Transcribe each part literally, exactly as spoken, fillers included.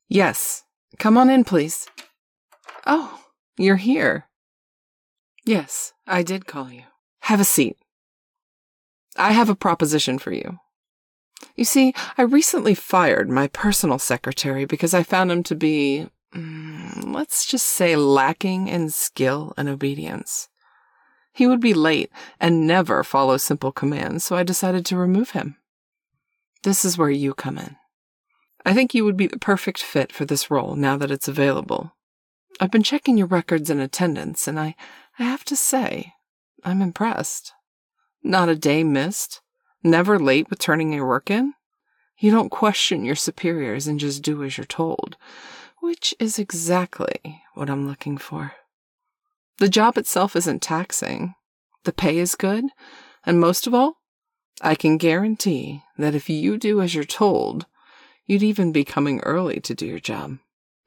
Yes. Come on in, please. Oh, you're here. Yes, I did call you. Have a seat. I have a proposition for you. You see, I recently fired my personal secretary because I found him to be, mm, let's just say, lacking in skill and obedience. He would be late and never follow simple commands, so I decided to remove him. This is where you come in. I think you would be the perfect fit for this role now that it's available. I've been checking your records and attendance, and I, I have to say, I'm impressed. Not a day missed. Never late with turning your work in. You don't question your superiors and just do as you're told, which is exactly what I'm looking for. The job itself isn't taxing. The pay is good, and most of all, I can guarantee that if you do as you're told, you'd even be coming early to do your job.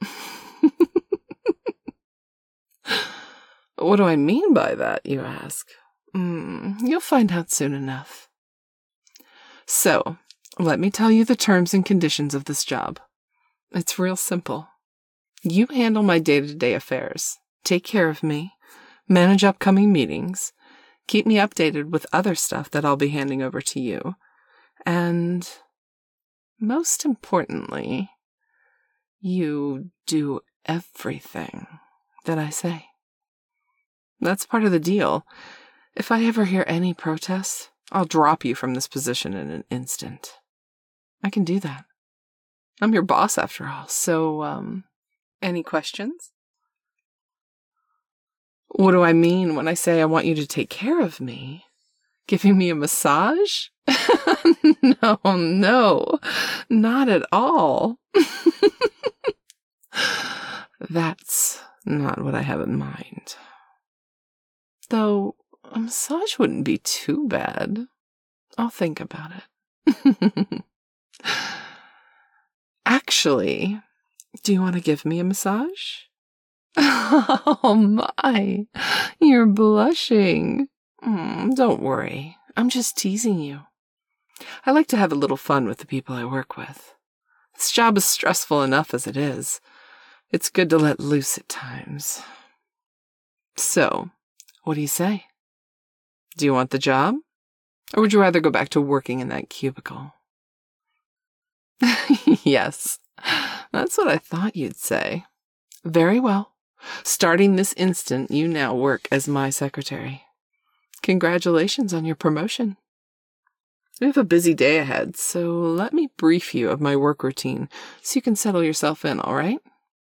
What do I mean by that, you ask? Mm, you'll find out soon enough. So, let me tell you the terms and conditions of this job. It's real simple. You handle my day-to-day affairs, take care of me, manage upcoming meetings, keep me updated with other stuff that I'll be handing over to you, and most importantly, you do everything that I say. That's part of the deal. If I ever hear any protests, I'll drop you from this position in an instant. I can do that. I'm your boss after all, so, um, any questions? What do I mean when I say I want you to take care of me? Giving me a massage? No, no, not at all. That's not what I have in mind. Though, a massage wouldn't be too bad. I'll think about it. Actually, do you want to give me a massage? Oh my, you're blushing. Mm, don't worry, I'm just teasing you. I like to have a little fun with the people I work with. This job is stressful enough as it is. It's good to let loose at times. So, what do you say? Do you want the job? Or would you rather go back to working in that cubicle? Yes, that's what I thought you'd say. Very well. Starting this instant, you now work as my secretary. Congratulations on your promotion. We have a busy day ahead, so let me brief you of my work routine so you can settle yourself in, all right?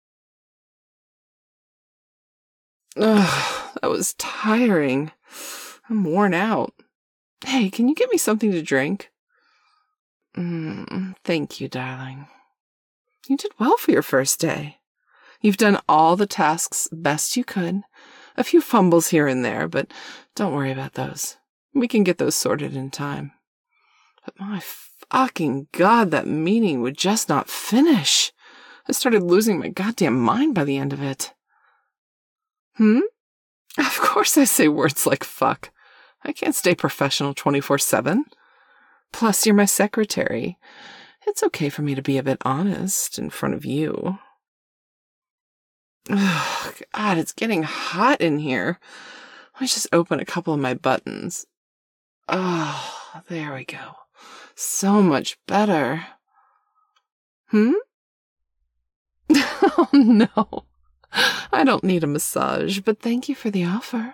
Ugh, that was tiring. I'm worn out. Hey, can you get me something to drink? Mm, thank you, darling. You did well for your first day. You've done all the tasks best you could. A few fumbles here and there, but don't worry about those. We can get those sorted in time. But my fucking God, that meeting would just not finish. I started losing my goddamn mind by the end of it. Hmm? Of course I say words like fuck. I can't stay professional twenty-four seven. Plus, you're my secretary. It's okay for me to be a bit honest in front of you. Ugh, God, it's getting hot in here. Let me just open a couple of my buttons. Oh, there we go. So much better. Hmm? Oh, no. I don't need a massage, but thank you for the offer.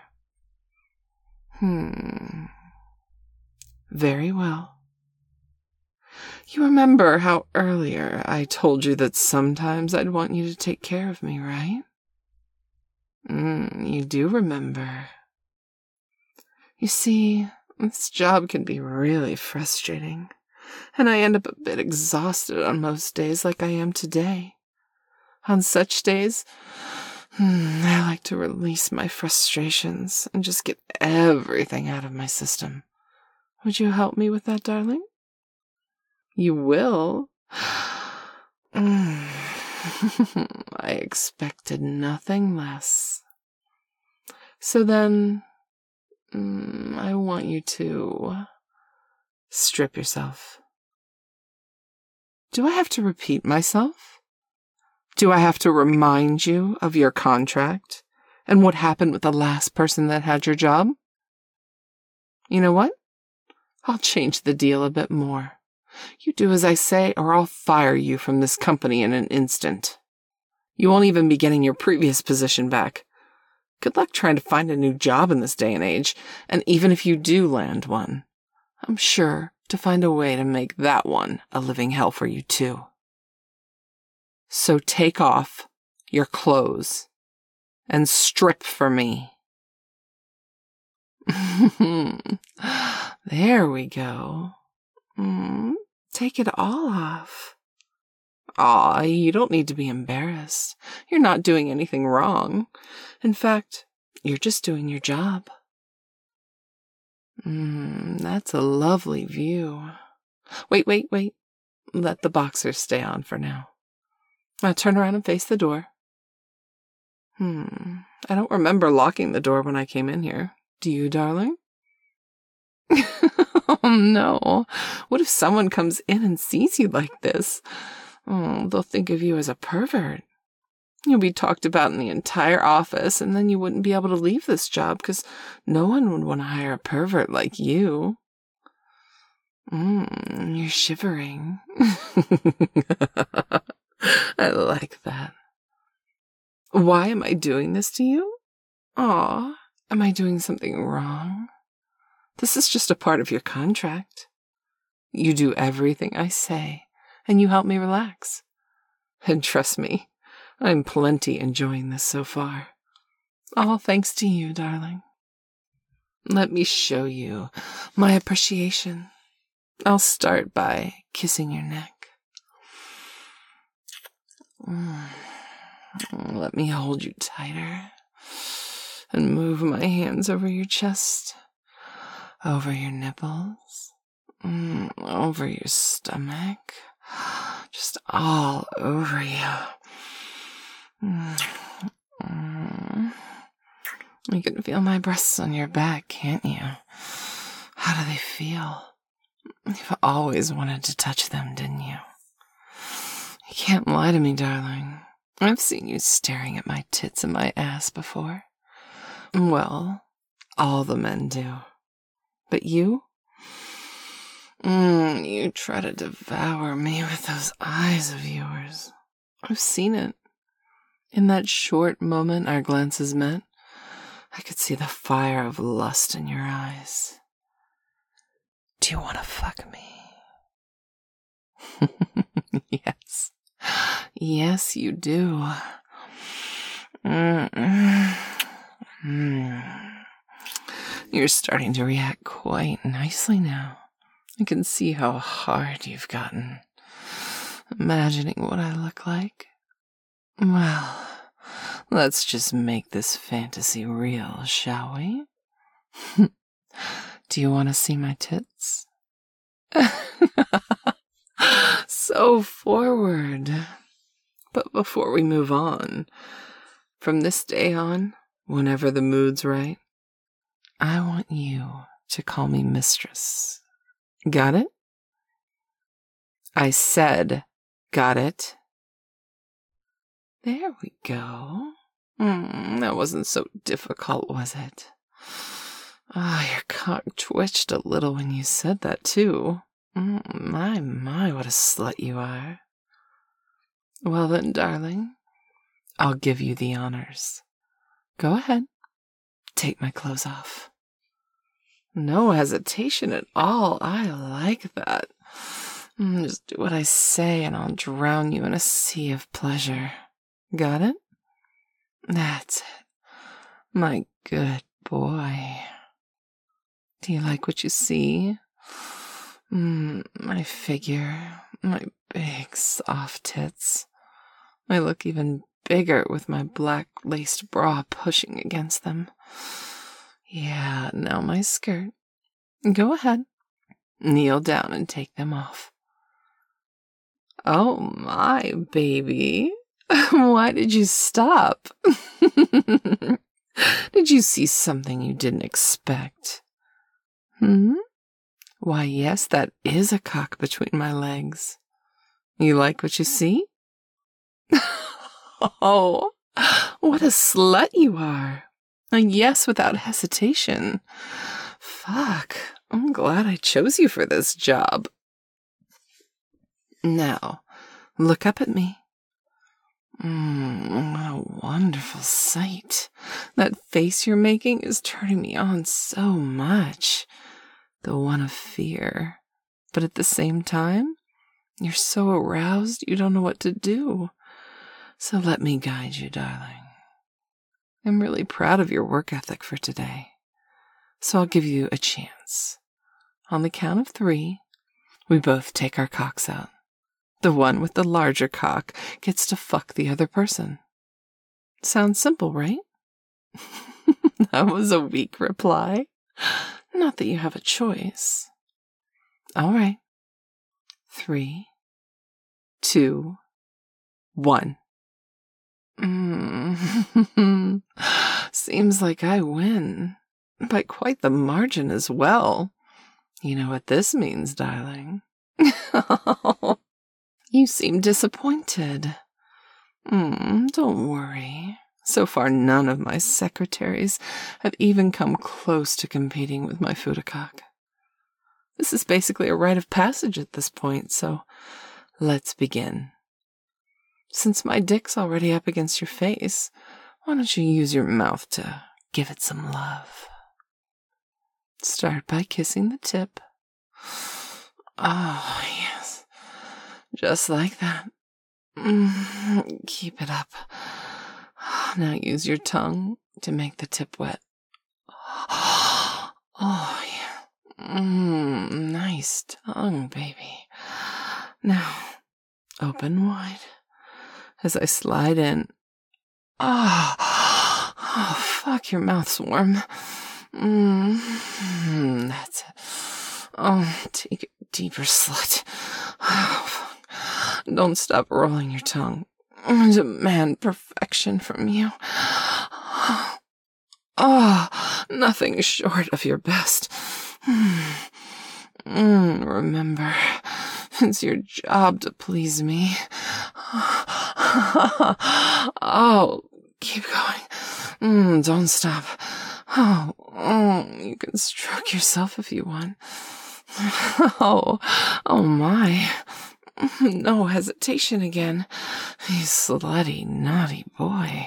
Hmm. Very well. You remember how earlier I told you that sometimes I'd want you to take care of me, right? Mm, you do remember. You see, this job can be really frustrating, and I end up a bit exhausted on most days like I am today. On such days, hmm, I like to release my frustrations and just get everything out of my system. Would you help me with that, darling? You will? Mm. I expected nothing less. So then, mm, I want you to strip yourself. Do I have to repeat myself? Do I have to remind you of your contract and what happened with the last person that had your job? You know what? I'll change the deal a bit more. You do as I say, or I'll fire you from this company in an instant. You won't even be getting your previous position back. Good luck trying to find a new job in this day and age, and even if you do land one, I'm sure to find a way to make that one a living hell for you too. So take off your clothes and strip for me. There we go. Mm, take it all off. Aw, you don't need to be embarrassed. You're not doing anything wrong. In fact, you're just doing your job. Mm, that's a lovely view. Wait, wait, wait. Let the boxers stay on for now. Now turn around and face the door. Hmm, I don't remember locking the door when I came in here. Do you, darling? Oh, no. What if someone comes in and sees you like this? Oh, they'll think of you as a pervert. You'll be talked about in the entire office, and then you wouldn't be able to leave this job because no one would want to hire a pervert like you. Mm, you're shivering. I like that. Why am I doing this to you? Aw, am I doing something wrong? This is just a part of your contract. You do everything I say, and you help me relax. And trust me, I'm plenty enjoying this so far. All thanks to you, darling. Let me show you my appreciation. I'll start by kissing your neck. Mm. Let me hold you tighter and move my hands over your chest, over your nipples, mm, over your stomach, just all over you. Mm. Mm. You can feel my breasts on your back, can't you? How do they feel? You've always wanted to touch them, didn't you? You can't lie to me, darling. I've seen you staring at my tits and my ass before. Well, all the men do. But you? Mm, you try to devour me with those eyes of yours. I've seen it. In that short moment our glances met, I could see the fire of lust in your eyes. Do you want to fuck me? Yes. Yes, you do. Mm-mm. Mm. You're starting to react quite nicely now. I can see how hard you've gotten. Imagining what I look like. Well, let's just make this fantasy real, shall we? Do you want to see my tits? So forward. But before we move on, from this day on, whenever the mood's right, I want you to call me mistress. Got it? I said, got it? There we go. Mm, that wasn't so difficult, was it? Ah, oh, your cock twitched a little when you said that, too. Mm, my, my, what a slut you are. Well then, darling, I'll give you the honors. Go ahead. Take my clothes off. No hesitation at all. I like that. Mm, just do what I say and I'll drown you in a sea of pleasure. Got it? That's it. My good boy. Do you like what you see? Mm, my figure, my big soft tits. I look even bigger with my black laced bra pushing against them. Yeah, now my skirt. Go ahead. Kneel down and take them off. Oh my, baby. Why did you stop? Did you see something you didn't expect? Hmm? Why, yes, that is a cock between my legs. You like what you see? Oh, what a slut you are. A yes without hesitation. Fuck, I'm glad I chose you for this job. Now, look up at me. Mmm, what a wonderful sight. That face you're making is turning me on so much. The one of fear. But at the same time, you're so aroused you don't know what to do. So let me guide you, darling. I'm really proud of your work ethic for today. So I'll give you a chance. On the count of three, we both take our cocks out. The one with the larger cock gets to fuck the other person. Sounds simple, right? That was a weak reply. Not that you have a choice. All right. Three, two, one. Mm. Seems like I win. By quite the margin as well. You know what this means, darling. You seem disappointed. Mm, don't worry. So far, none of my secretaries have even come close to competing with my Fudacock. This is basically a rite of passage at this point, so let's begin. Since my dick's already up against your face, why don't you use your mouth to give it some love? Start by kissing the tip. Oh, yes. Just like that. Mm, keep it up. Now use your tongue to make the tip wet. Oh, yeah. Mm, nice tongue, baby. Now, open wide as I slide in. Oh, oh fuck, your mouth's warm. Mm, that's it. Oh, take it deeper, slut. Oh, fuck. Don't stop rolling your tongue. I demand perfection from you. Oh, nothing short of your best. Mm, remember, it's your job to please me. Oh, keep going. Mm, don't stop. Oh, oh, you can stroke yourself if you want. Oh, oh my. No hesitation again. You slutty, naughty boy.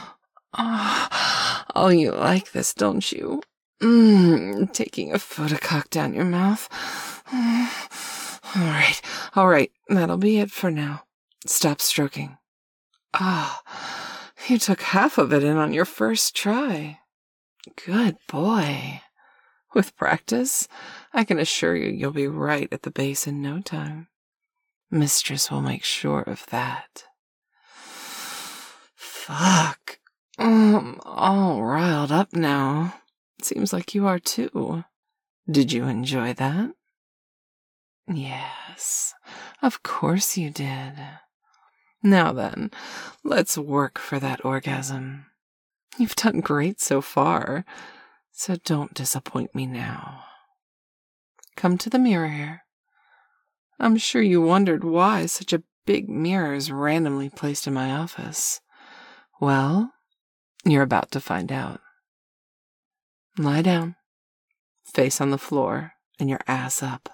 Oh, oh, you like this, don't you? Mmm, taking a Fudacock down your mouth. All right, all right, that'll be it for now. Stop stroking. Ah, oh, you took half of it in on your first try. Good boy. With practice, I can assure you you'll be right at the base in no time. Mistress will make sure of that. Fuck. I'm all riled up now. Seems like you are too. Did you enjoy that? Yes, of course you did. Now then, let's work for that orgasm. You've done great so far, so don't disappoint me now. Come to the mirror here. I'm sure you wondered why such a big mirror is randomly placed in my office. Well, you're about to find out. Lie down, face on the floor, and your ass up.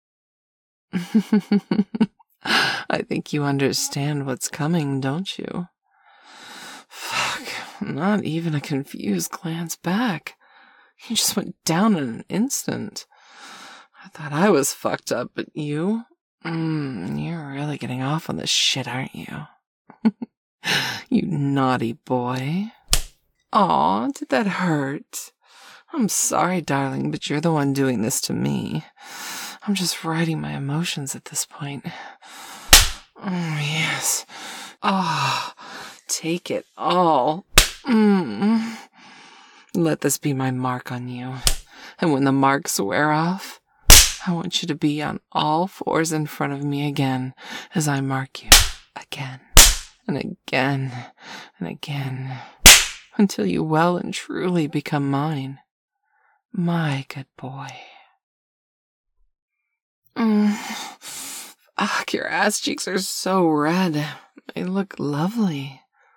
I think you understand what's coming, don't you? Fuck, not even a confused glance back. You just went down in an instant. I thought I was fucked up, but you? Mm, you're really getting off on this shit, aren't you? You naughty boy. Aw, did that hurt? I'm sorry, darling, but you're the one doing this to me. I'm just writing my emotions at this point. Oh, yes. Ah, oh, take it all. Mm. Let this be my mark on you. And when the marks wear off, I want you to be on all fours in front of me again as I mark you again and again and again until you well and truly become mine. My good boy. Mm. Fuck, your ass cheeks are so red. They look lovely.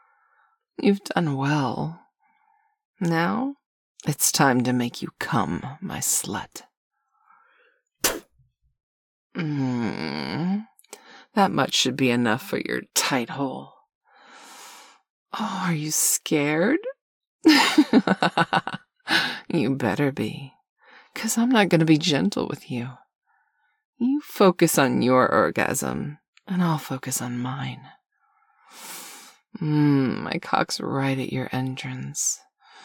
You've done well. Now, it's time to make you come, my slut. Mm, that much should be enough for your tight hole. Oh, are you scared? You better be, 'cause I'm not going to be gentle with you. You focus on your orgasm, and I'll focus on mine. Mmm, my cock's right at your entrance.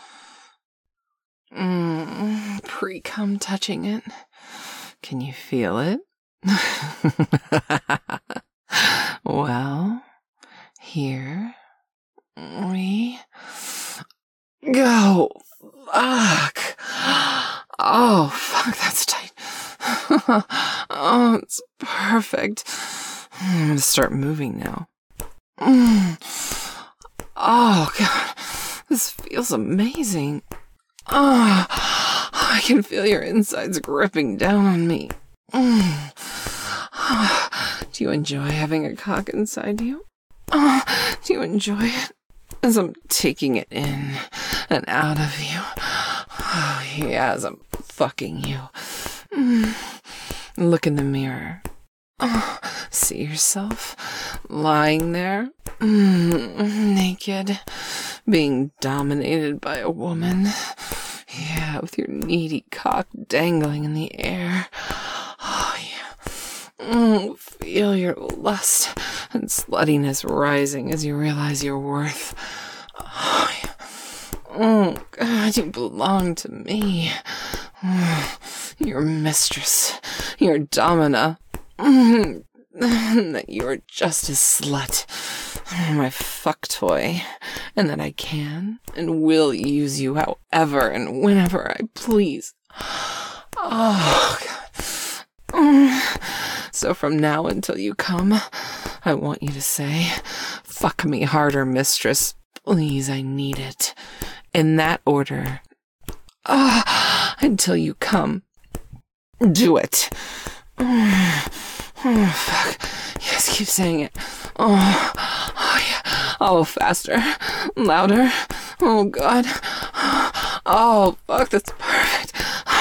Mmm, pre-cum touching it. Can you feel it? Well, here we go. Fuck. Oh, fuck, that's tight. Oh, it's perfect. I'm gonna start moving now. Mm. Oh, God. This feels amazing. Oh, I can feel your insides gripping down on me. Mm. Oh, do you enjoy having a cock inside you? Oh, do you enjoy it? As I'm taking it in and out of you. Oh, yeah, as I'm fucking you. Mm. Look in the mirror. Oh, see yourself lying there, mm, naked, being dominated by a woman. Yeah, with your needy cock dangling in the air. Oh, yeah. Mm, feel your lust and sluttiness rising as you realize your worth. Oh, yeah. Oh, God, you belong to me. Oh, your mistress, your domina. Mm, that you're just a slut. My fuck toy. And that I can and will use you however and whenever I please. Oh, God. Mm. So from now until you come, I want you to say, fuck me harder, mistress. Please, I need it. In that order. Ah, until you come. Do it. Oh, fuck. Yes, keep saying it. Oh, oh yeah. Oh, faster. Louder. Oh, God. Oh, fuck, that's perfect.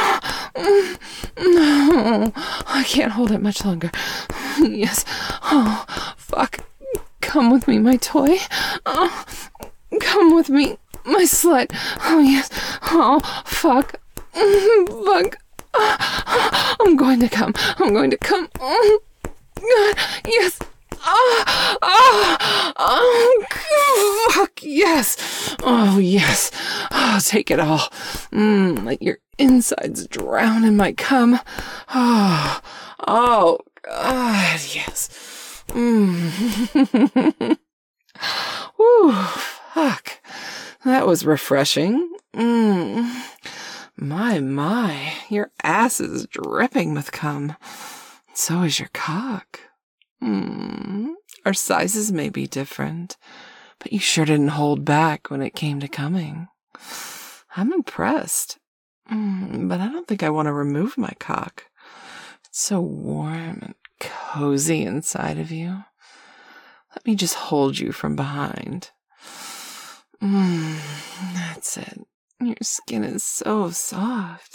No, I can't hold it much longer. Yes. Oh, fuck. Come with me, my toy. Oh, come with me, my slut. Oh, yes. Oh, fuck. Fuck. I'm going to come. I'm going to come. Oh, God. Yes. Oh, oh, oh, fuck. Yes. Oh, yes. Oh, take it all. Mm, let your insides drown in my cum. Oh, oh, God. Yes. Mm. Whew. Fuck. That was refreshing. Mm. My, my, your ass is dripping with cum. So is your cock. Mm. Our sizes may be different, but you sure didn't hold back when it came to coming. I'm impressed. Mm, but I don't think I want to remove my cock. It's so warm and cozy inside of you. Let me just hold you from behind. Mm, that's it. Your skin is so soft.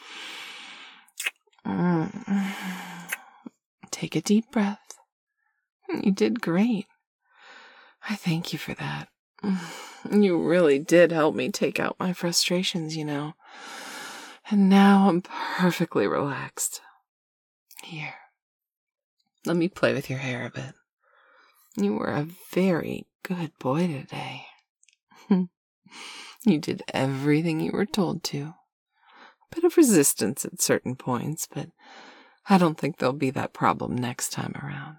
Mm. Take a deep breath. You did great. I thank you for that. You really did help me take out my frustrations, you know. And now I'm perfectly relaxed. Here. Let me play with your hair a bit. You were a very good boy today. You did everything you were told to. A bit of resistance at certain points, but I don't think there'll be that problem next time around.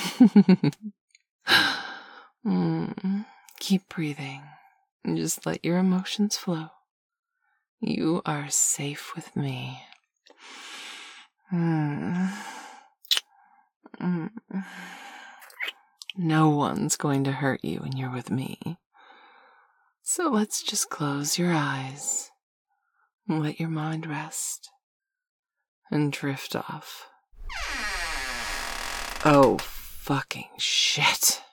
mm, keep breathing and just let your emotions flow. You are safe with me. Mm. Mm. No one's going to hurt you when you're with me. So let's just close your eyes and let your mind rest and drift off. Oh, fucking shit.